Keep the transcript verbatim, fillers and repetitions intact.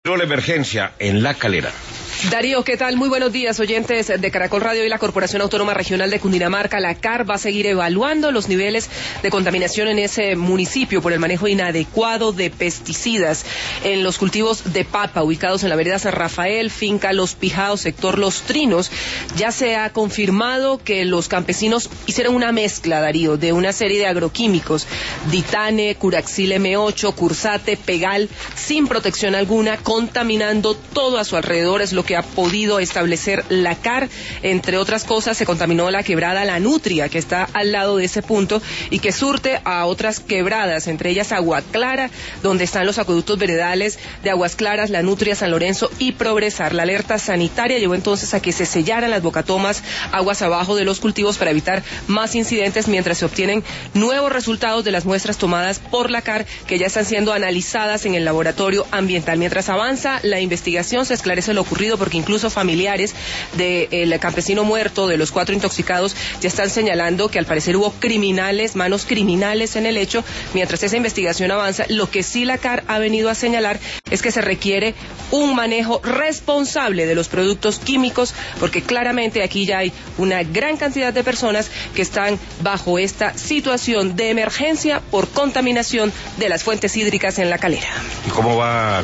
La emergencia en La Calera. Darío, ¿qué tal? Muy buenos días, oyentes de Caracol Radio y la Corporación Autónoma Regional de Cundinamarca. La C A R va a seguir evaluando los niveles de contaminación en ese municipio por el manejo inadecuado de pesticidas en los cultivos de papa ubicados en la vereda San Rafael, finca Los Pijaos, sector Los Trinos. Ya se ha confirmado que los campesinos hicieron una mezcla, Darío, de una serie de agroquímicos, ditane, curaxil eme ocho, cursate, pegal, sin protección alguna, contaminando todo a su alrededor. Es lo que ha podido establecer la C A R. Entre otras cosas, se contaminó la quebrada La Nutria, que está al lado de ese punto y que surte a otras quebradas, entre ellas Agua Clara, donde están los acueductos veredales de Aguas Claras, La Nutria, San Lorenzo y Progresar. La alerta sanitaria llevó entonces a que se sellaran las bocatomas aguas abajo de los cultivos para evitar más incidentes, mientras se obtienen nuevos resultados de las muestras tomadas por la C A R, que ya están siendo analizadas en el laboratorio ambiental. Mientras avanza la investigación, se esclarece lo ocurrido, porque incluso familiares del campesino muerto, de los cuatro intoxicados, ya están señalando que al parecer hubo criminales, manos criminales en el hecho. Mientras esa investigación avanza, lo que sí la C A R ha venido a señalar es que se requiere un manejo responsable de los productos químicos, porque claramente aquí ya hay una gran cantidad de personas que están bajo esta situación de emergencia por contaminación de las fuentes hídricas en La Calera. ¿Y cómo va